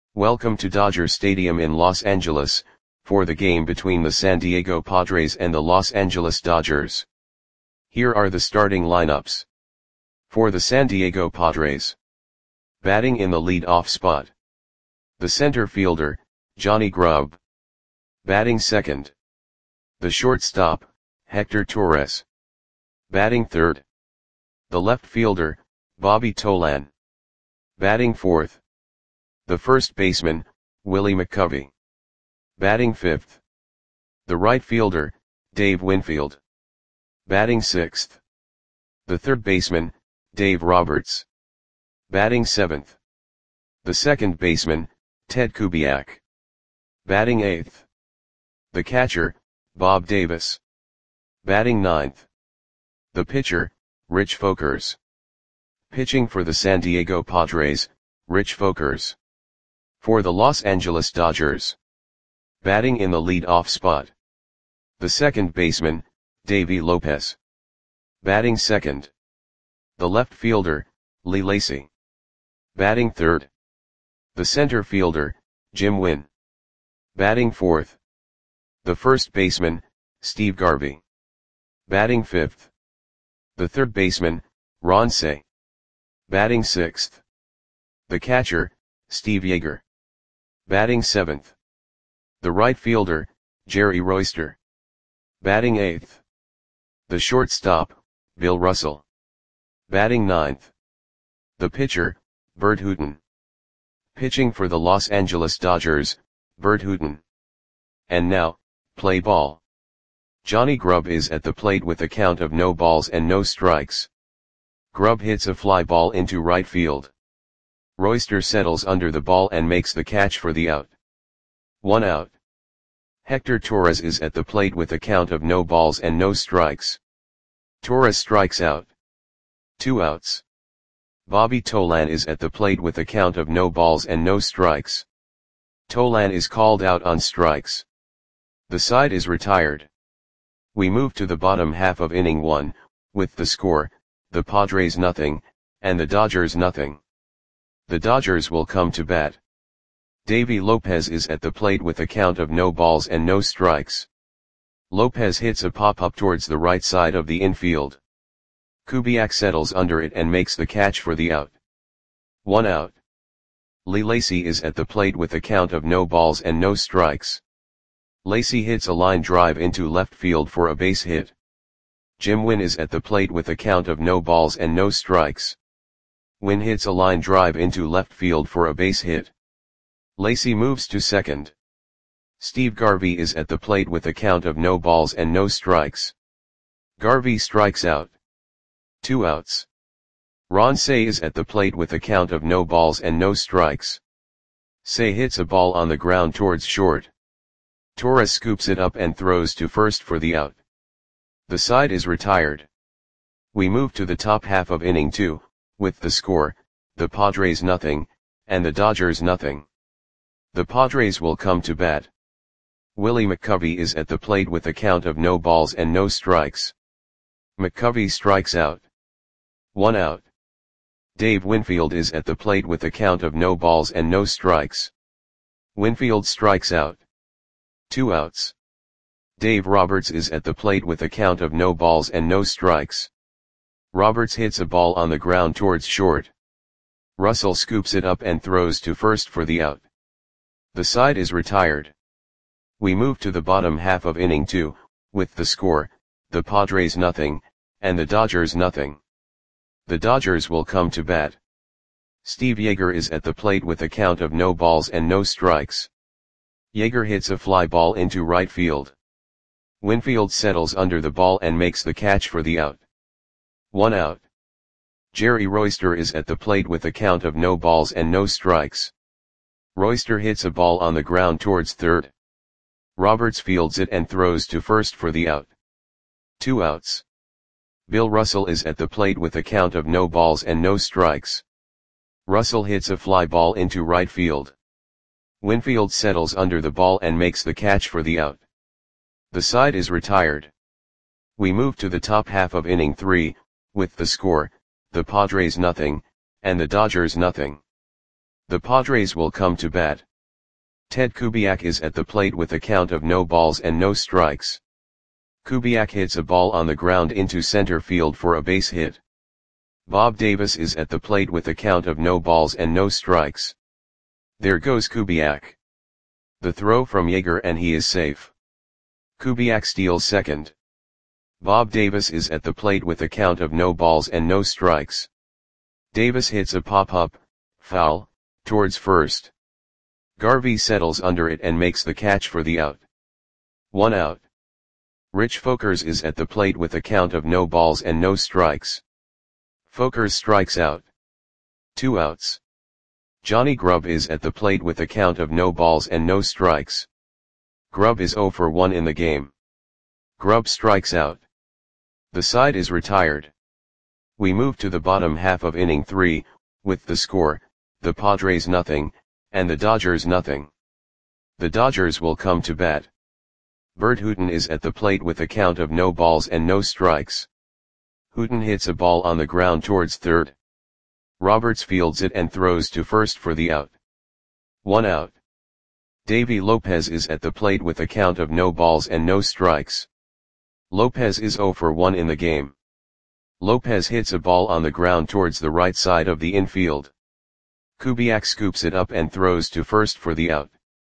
Welcome to Dodger Stadium in Los Angeles, for the game between the San Diego Padres and the Los Angeles Dodgers. Here are the starting lineups. For the San Diego Padres. Batting in the lead-off spot. The center fielder, Johnny Grubb. Batting second. The shortstop, Hector Torres. Batting third. The left fielder, Bobby Tolan. Batting fourth. The first baseman, Willie McCovey. Batting fifth. The right fielder, Dave Winfield. Batting sixth. The third baseman, Dave Roberts. Batting seventh. The second baseman, Ted Kubiak. Batting eighth. The catcher, Bob Davis. Batting ninth. The pitcher, Rich Folkers. Pitching for the San Diego Padres, Rich Folkers. For the Los Angeles Dodgers. Batting in the lead-off spot. The second baseman, Davey Lopez. Batting second. The left fielder, Lee Lacy. Batting third. The center fielder, Jim Wynn. Batting fourth. The first baseman, Steve Garvey. Batting fifth. The third baseman, Ron Cey. Batting sixth. The catcher, Steve Yeager. Batting seventh. The right fielder, Jerry Royster. Batting eighth. The shortstop, Bill Russell. Batting ninth. The pitcher, Bert Hooton. Pitching for the Los Angeles Dodgers, Bert Hooton. And now, play ball. Johnny Grubb is at the plate with a count of no balls and no strikes. Grubb hits a fly ball into right field. Royster settles under the ball and makes the catch for the out. 1 out. Hector Torres is at the plate with a count of no balls and no strikes. Torres strikes out. 2 outs. Bobby Tolan is at the plate with a count of no balls and no strikes. Tolan is called out on strikes. The side is retired. We move to the bottom half of inning 1, with the score, the Padres nothing, and the Dodgers nothing. The Dodgers will come to bat. Davey Lopez is at the plate with a count of no balls and no strikes. Lopez hits a pop-up towards the right side of the infield. Kubiak settles under it and makes the catch for the out. 1 out. Lee Lacy is at the plate with a count of no balls and no strikes. Lacy hits a line drive into left field for a base hit. Jim Wynn is at the plate with a count of no balls and no strikes. Wynn hits a line drive into left field for a base hit. Lacy moves to second. Steve Garvey is at the plate with a count of no balls and no strikes. Garvey strikes out. 2 outs. Ron Cey is at the plate with a count of no balls and no strikes. Cey hits a ball on the ground towards short. Torres scoops it up and throws to first for the out. The side is retired. We move to the top half of inning 2, with the score, the Padres nothing, and the Dodgers nothing. The Padres will come to bat. Willie McCovey is at the plate with a count of no balls and no strikes. McCovey strikes out. 1 out. Dave Winfield is at the plate with a count of no balls and no strikes. Winfield strikes out. 2 outs. Dave Roberts is at the plate with a count of no balls and no strikes. Roberts hits a ball on the ground towards short. Russell scoops it up and throws to first for the out. The side is retired. We move to the bottom half of inning 2, with the score, the Padres nothing, and the Dodgers nothing. The Dodgers will come to bat. Steve Yeager is at the plate with a count of no balls and no strikes. Yeager hits a fly ball into right field. Winfield settles under the ball and makes the catch for the out. 1 out. Jerry Royster is at the plate with a count of no balls and no strikes. Royster hits a ball on the ground towards third. Roberts fields it and throws to first for the out. 2 outs. Bill Russell is at the plate with a count of no balls and no strikes. Russell hits a fly ball into right field. Winfield settles under the ball and makes the catch for the out. The side is retired. We move to the top half of inning 3, with the score, the Padres nothing, and the Dodgers nothing. The Padres will come to bat. Ted Kubiak is at the plate with a count of no balls and no strikes. Kubiak hits a ball on the ground into center field for a base hit. Bob Davis is at the plate with a count of no balls and no strikes. There goes Kubiak. The throw from Yeager and he is safe. Kubiak steals second. Bob Davis is at the plate with a count of no balls and no strikes. Davis hits a pop-up, foul, towards first. Garvey settles under it and makes the catch for the out. 1 out. Rich Folkers is at the plate with a count of no balls and no strikes. Folkers strikes out. 2 outs. Johnny Grubb is at the plate with a count of no balls and no strikes. Grubb is 0 for 1 in the game. Grubb strikes out. The side is retired. We move to the bottom half of inning 3, with the score, the Padres nothing, and the Dodgers nothing. The Dodgers will come to bat. Bert Hooton is at the plate with a count of no balls and no strikes. Hooton hits a ball on the ground towards third. Roberts fields it and throws to first for the out. 1 out. Davy Lopez is at the plate with a count of no balls and no strikes. Lopez is 0 for 1 in the game. Lopez hits a ball on the ground towards the right side of the infield. Kubiak scoops it up and throws to first for the out.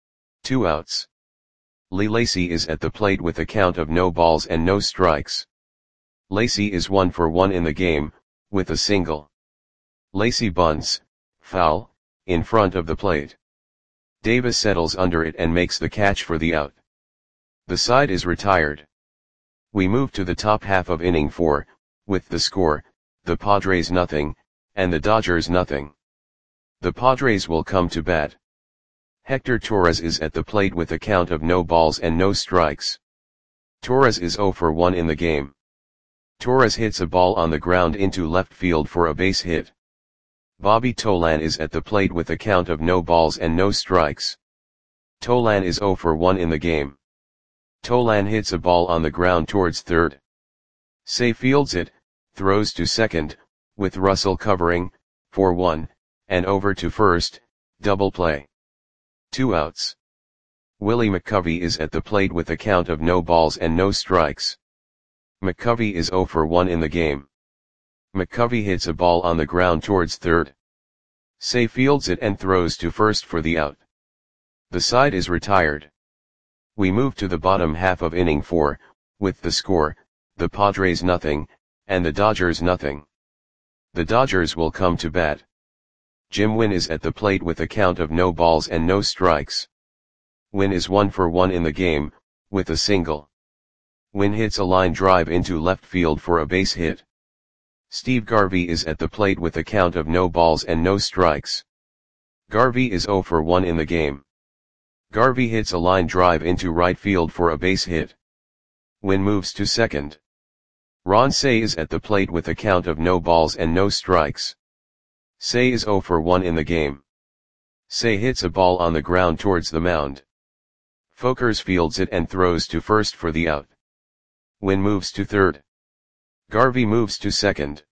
2 outs. Lee Lacy is at the plate with a count of no balls and no strikes. Lacy is 1 for 1 in the game, with a single. Lacy bunts, foul, in front of the plate. Davis settles under it and makes the catch for the out. The side is retired. We move to the top half of inning 4, with the score, the Padres nothing, and the Dodgers nothing. The Padres will come to bat. Hector Torres is at the plate with a count of no balls and no strikes. Torres is 0 for 1 in the game. Torres hits a ball on the ground into left field for a base hit. Bobby Tolan is at the plate with a count of no balls and no strikes. Tolan is 0 for 1 in the game. Tolan hits a ball on the ground towards third. Say fields it, throws to second, with Russell covering, for 1, and over to first, double play. 2 outs. Willie McCovey is at the plate with a count of no balls and no strikes. McCovey is 0 for 1 in the game. McCovey hits a ball on the ground towards third. Say fields it and throws to first for the out. The side is retired. We move to the bottom half of inning 4, with the score, the Padres nothing, and the Dodgers nothing. The Dodgers will come to bat. Jim Wynn is at the plate with a count of no balls and no strikes. Wynn is 1 for 1 in the game, with a single. Wynn hits a line drive into left field for a base hit. Steve Garvey is at the plate with a count of no balls and no strikes. Garvey is 0 for 1 in the game. Garvey hits a line drive into right field for a base hit. Wynn moves to second. Ron Cey is at the plate with a count of no balls and no strikes. Cey is 0 for 1 in the game. Cey hits a ball on the ground towards the mound. Folkers fields it and throws to first for the out. Wynn moves to third. Garvey moves to second.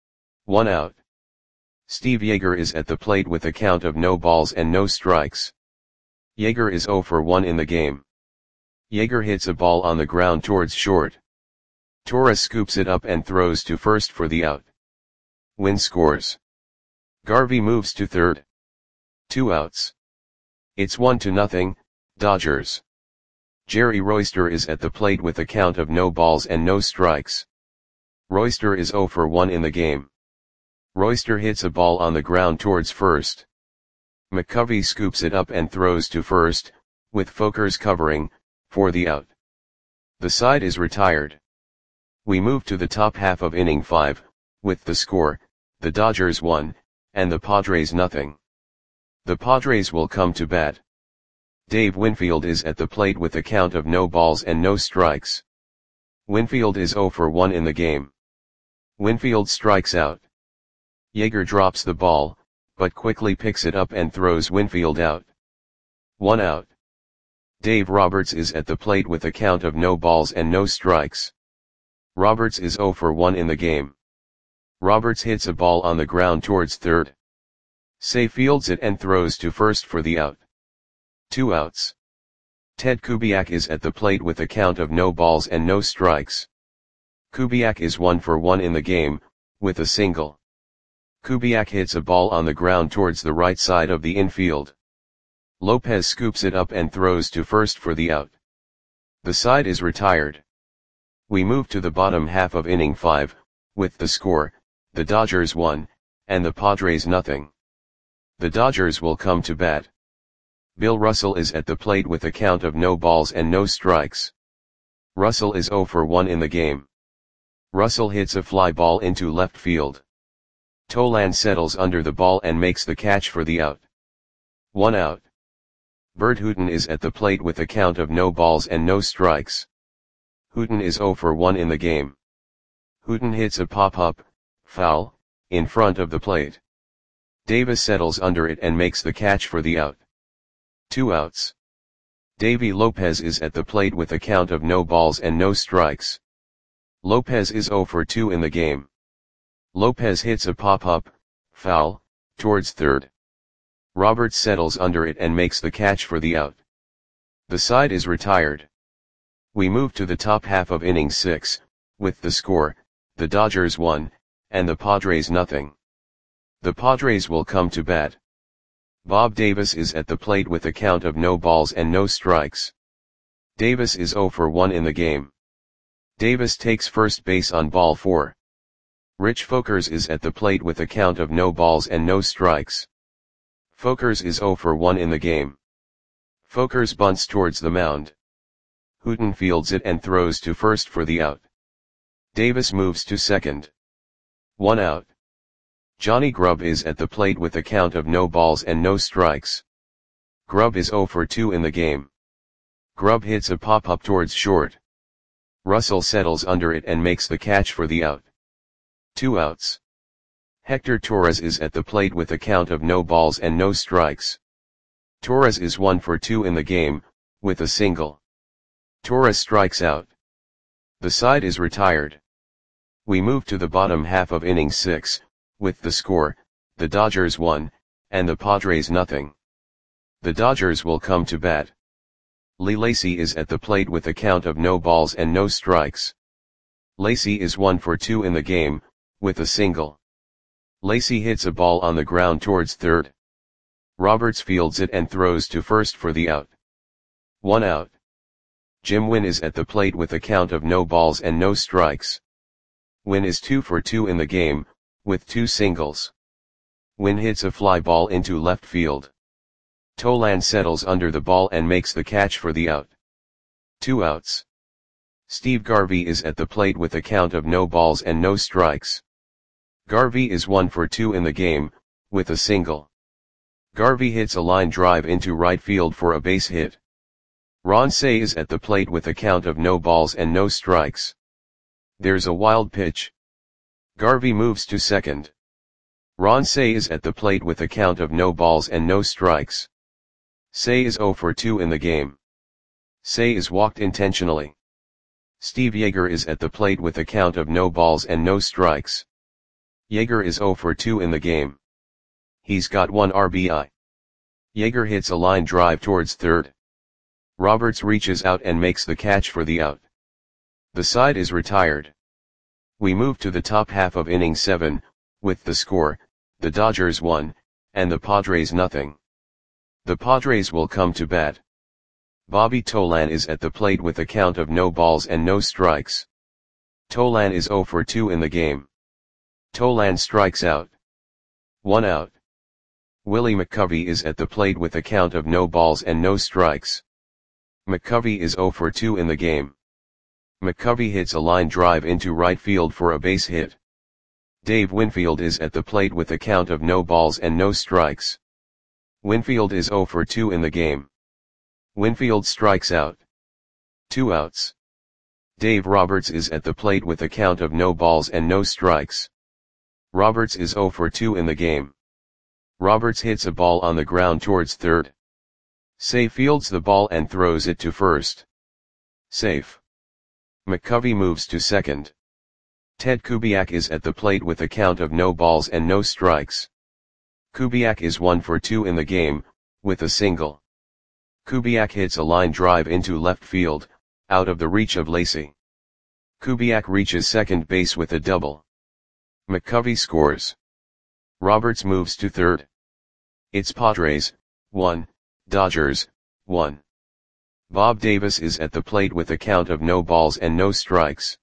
1 out. Steve Yeager is at the plate with a count of no balls and no strikes. Yeager is 0 for 1 in the game. Yeager hits a ball on the ground towards short. Torres scoops it up and throws to first for the out. Wynn scores. Garvey moves to third. 2 outs. It's 1-0, Dodgers. Jerry Royster is at the plate with a count of no balls and no strikes. Royster is 0 for 1 in the game. Royster hits a ball on the ground towards first. McCovey scoops it up and throws to first, with Folkers covering, for the out. The side is retired. We move to the top half of inning 5, with the score, the Dodgers 1, and the Padres nothing. The Padres will come to bat. Dave Winfield is at the plate with a count of no balls and no strikes. Winfield is 0 for 1 in the game. Winfield strikes out. Yeager drops the ball, but quickly picks it up and throws Winfield out. 1 out. Dave Roberts is at the plate with a count of no balls and no strikes. Roberts is 0 for 1 in the game. Roberts hits a ball on the ground towards third. Say fields it and throws to first for the out. 2 outs. Ted Kubiak is at the plate with a count of no balls and no strikes. Kubiak is 1 for 1 in the game, with a single. Kubiak hits a ball on the ground towards the right side of the infield. Lopez scoops it up and throws to first for the out. The side is retired. We move to the bottom half of inning 5, with the score, the Dodgers 1, and the Padres nothing. The Dodgers will come to bat. Bill Russell is at the plate with a count of no balls and no strikes. Russell is 0 for 1 in the game. Russell hits a fly ball into left field. Tolan settles under the ball and makes the catch for the out. 1 out. Bert Hooton is at the plate with a count of no balls and no strikes. Hooton is 0 for 1 in the game. Hooton hits a pop-up, foul, in front of the plate. Davis settles under it and makes the catch for the out. 2 outs. Davy Lopez is at the plate with a count of no balls and no strikes. Lopez is 0 for 2 in the game. Lopez hits a pop-up, foul, towards third. Roberts settles under it and makes the catch for the out. The side is retired. We move to the top half of inning 6, with the score, the Dodgers 1, and the Padres nothing. The Padres will come to bat. Bob Davis is at the plate with a count of no balls and no strikes. Davis is 0 for 1 in the game. Davis takes first base on ball 4. Rich Folkers is at the plate with a count of no balls and no strikes. Folkers is 0 for 1 in the game. Folkers bunts towards the mound. Hooton fields it and throws to first for the out. Davis moves to second. 1 out. Johnny Grubb is at the plate with a count of no balls and no strikes. Grubb is 0 for 2 in the game. Grubb hits a pop-up towards short. Russell settles under it and makes the catch for the out. 2 outs. Hector Torres is at the plate with a count of no balls and no strikes. Torres is 1 for 2 in the game, with a single. Torres strikes out. The side is retired. We move to the bottom half of inning 6, with the score, the Dodgers 1, and the Padres nothing. The Dodgers will come to bat. Lee Lacy is at the plate with a count of no balls and no strikes. Lacy is 1 for 2 in the game, with a single. Lacy hits a ball on the ground towards third. Roberts fields it and throws to first for the out. 1 out. Jim Wynn is at the plate with a count of no balls and no strikes. Wynn is 2 for 2 in the game, with 2 singles. Wynn hits a fly ball into left field. Tolan settles under the ball and makes the catch for the out. 2 outs. Steve Garvey is at the plate with a count of no balls and no strikes. Garvey is 1 for 2 in the game, with a single. Garvey hits a line drive into right field for a base hit. Ron Cey is at the plate with a count of no balls and no strikes. There's a wild pitch. Garvey moves to second. Ron Cey is at the plate with a count of no balls and no strikes. Cey is 0 for 2 in the game. Cey is walked intentionally. Steve Yeager is at the plate with a count of no balls and no strikes. Yeager is 0 for 2 in the game. He's got 1 RBI. Yeager hits a line drive towards third. Roberts reaches out and makes the catch for the out. The side is retired. We move to the top half of inning 7, with the score, the Dodgers 1, and the Padres nothing. The Padres will come to bat. Bobby Tolan is at the plate with a count of no balls and no strikes. Tolan is 0 for 2 in the game. Tolan strikes out. 1 out. Willie McCovey is at the plate with a count of no balls and no strikes. McCovey is 0 for 2 in the game. McCovey hits a line drive into right field for a base hit. Dave Winfield is at the plate with a count of no balls and no strikes. Winfield is 0 for 2 in the game. Winfield strikes out. 2 outs. Dave Roberts is at the plate with a count of no balls and no strikes. Roberts is 0 for 2 in the game. Roberts hits a ball on the ground towards third. Cey fields the ball and throws it to first. Safe. McCovey moves to second. Ted Kubiak is at the plate with a count of no balls and no strikes. Kubiak is 1 for 2 in the game, with a single. Kubiak hits a line drive into left field, out of the reach of Lacy. Kubiak reaches second base with a double. McCovey scores. Roberts moves to third. It's Padres, 1, Dodgers, 1. Bob Davis is at the plate with a count of no balls and no strikes.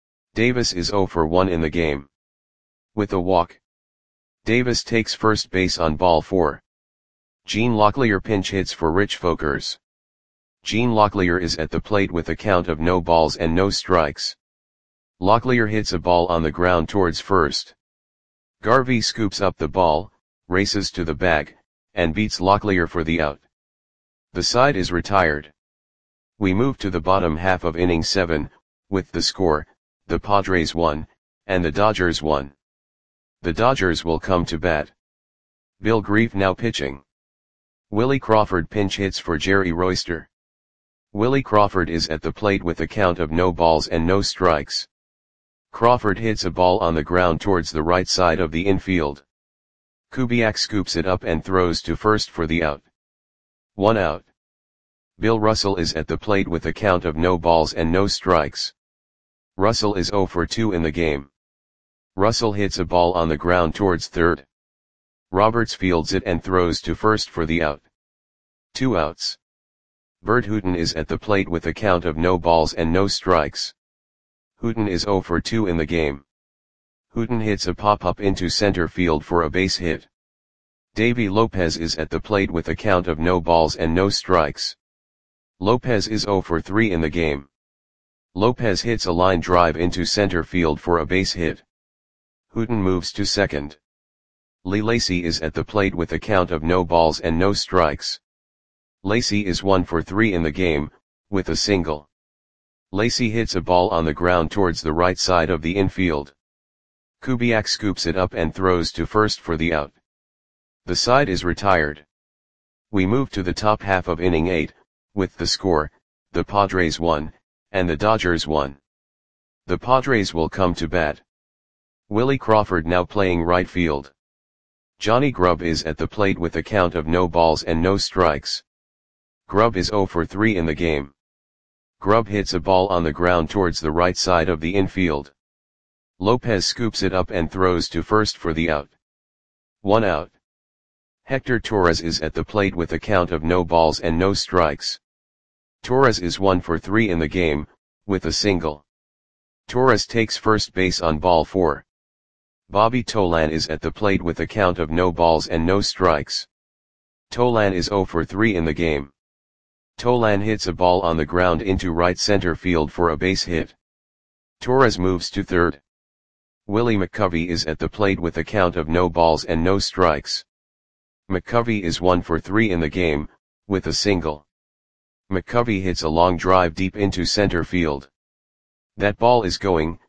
Davis is 0 for 1 in the game. With a walk. Davis takes first base on ball 4. Gene Locklear pinch hits for Rich Folkers. Gene Locklear is at the plate with a count of no balls and no strikes. Locklear hits a ball on the ground towards first. Garvey scoops up the ball, races to the bag, and beats Locklear for the out. The side is retired. We move to the bottom half of inning 7, with the score, the Padres 1, and the Dodgers 1. The Dodgers will come to bat. Bill Grief now pitching. Willie Crawford pinch hits for Jerry Royster. Willie Crawford is at the plate with a count of no balls and no strikes. Crawford hits a ball on the ground towards the right side of the infield. Kubiak scoops it up and throws to first for the out. 1 out. Bill Russell is at the plate with a count of no balls and no strikes. Russell is 0 for 2 in the game. Russell hits a ball on the ground towards third. Roberts fields it and throws to first for the out. 2 outs. Bert Hooton is at the plate with a count of no balls and no strikes. Hooton is 0 for 2 in the game. Hooton hits a pop-up into center field for a base hit. Davy Lopez is at the plate with a count of no balls and no strikes. Lopez is 0 for 3 in the game. Lopez hits a line drive into center field for a base hit. Hooton moves to second. Lee Lacy is at the plate with a count of no balls and no strikes. Lacy is 1 for 3 in the game, with a single. Lacy hits a ball on the ground towards the right side of the infield. Kubiak scoops it up and throws to first for the out. The side is retired. We move to the top half of inning 8, with the score, the Padres 1, and the Dodgers 1. The Padres will come to bat. Willie Crawford now playing right field. Johnny Grubb is at the plate with a count of no balls and no strikes. Grubb is 0 for 3 in the game. Grubb hits a ball on the ground towards the right side of the infield. Lopez scoops it up and throws to first for the out. 1 out. Hector Torres is at the plate with a count of no balls and no strikes. Torres is 1 for 3 in the game, with a single. Torres takes first base on ball 4. Bobby Tolan is at the plate with a count of no balls and no strikes. Tolan is 0 for 3 in the game. Tolan hits a ball on the ground into right center field for a base hit. Torres moves to third. Willie McCovey is at the plate with a count of no balls and no strikes. McCovey is 1 for 3 in the game, with a single. McCovey hits a long drive deep into center field. That ball is gone.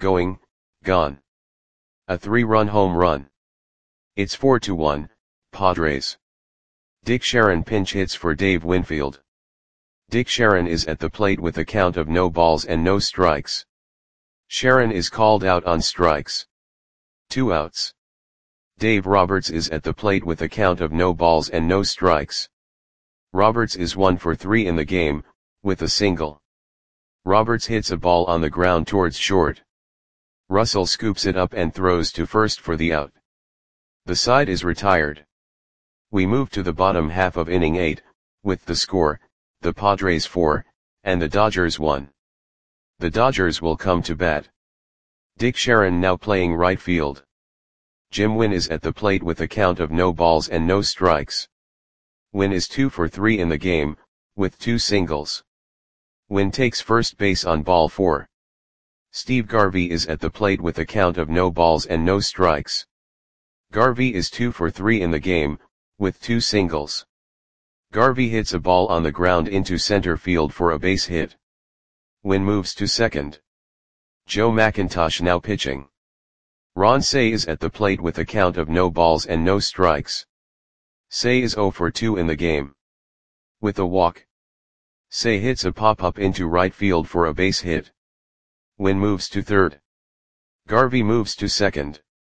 A 3-run home run. It's 4-1, Padres. Dick Sharon pinch hits for Dave Winfield. Dick Sharon is at the plate with a count of no balls and no strikes. Sharon is called out on strikes. 2 outs. Dave Roberts is at the plate with a count of no balls and no strikes. Roberts is 1 for 3 in the game, with a single. Roberts hits a ball on the ground towards short. Russell scoops it up and throws to first for the out. The side is retired. We move to the bottom half of inning 8, with the score, the Padres 4, and the Dodgers 1. The Dodgers will come to bat. Dick Sharon now playing right field. Jim Wynn is at the plate with a count of no balls and no strikes. Wynn is 2 for 3 in the game, with 2 singles. Wynn takes first base on ball 4. Steve Garvey is at the plate with a count of no balls and no strikes. Garvey is 2 for 3 in the game, with 2 singles. Garvey hits a ball on the ground into center field for a base hit. Wynn moves to second. Joe McIntosh now pitching. Ron Cey is at the plate with a count of no balls and no strikes. Cey is 0 for 2 in the game. With a walk. Cey hits a pop-up into right field for a base hit. Wynn moves to third. Garvey moves to second.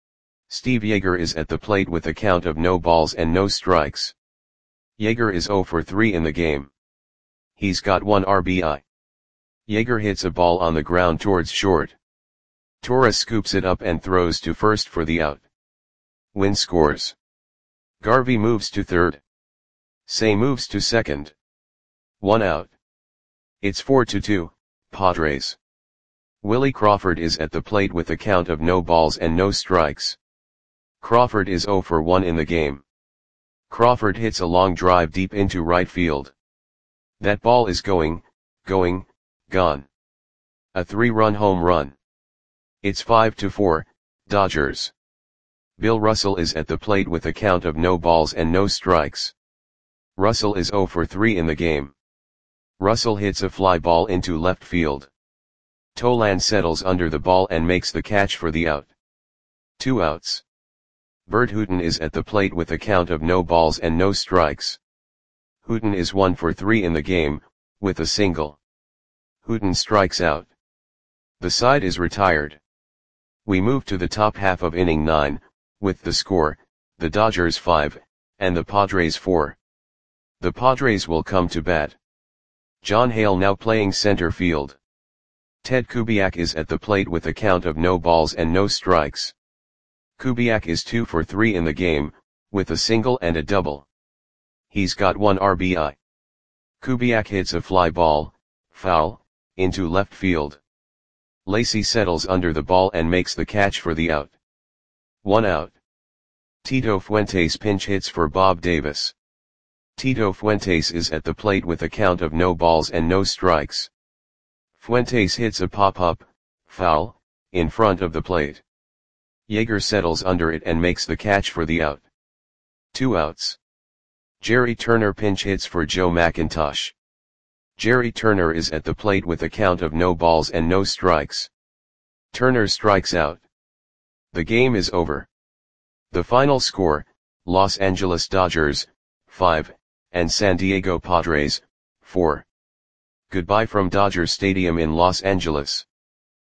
Steve Yeager is at the plate with a count of no balls and no strikes. Yeager is 0 for 3 in the game. He's got 1 RBI. Yeager hits a ball on the ground towards short. Torres scoops it up and throws to first for the out. Wynn scores. Garvey moves to third. Say moves to second. 1 out. It's 4-2, Padres. Willie Crawford is at the plate with a count of no balls and no strikes. Crawford is 0 for 1 in the game. Crawford hits a long drive deep into right field. That ball is gone. A 3-run home run. It's 5-4, Dodgers. Bill Russell is at the plate with a count of no balls and no strikes. Russell is 0 for 3 in the game. Russell hits a fly ball into left field. Tolan settles under the ball and makes the catch for the out. 2 outs. Bert Hooton is at the plate with a count of no balls and no strikes. Hooton is 1 for 3 in the game, with a single. Hooton strikes out. The side is retired. We move to the top half of inning 9, with the score, the Dodgers 5, and the Padres 4. The Padres will come to bat. John Hale now playing center field. Ted Kubiak is at the plate with a count of no balls and no strikes. Kubiak is 2 for 3 in the game, with a single and a double. He's got 1 RBI. Kubiak hits a fly ball, foul, into left field. Lacy settles under the ball and makes the catch for the out. 1 out. Tito Fuentes pinch hits for Bob Davis. Tito Fuentes is at the plate with a count of no balls and no strikes. Fuentes hits a pop-up, foul, in front of the plate. Yeager settles under it and makes the catch for the out. 2 outs. Jerry Turner pinch hits for Joe McIntosh. Jerry Turner is at the plate with a count of no balls and no strikes. Turner strikes out. The game is over. The final score, Los Angeles Dodgers, 5, and San Diego Padres, 4. Goodbye from Dodger Stadium in Los Angeles.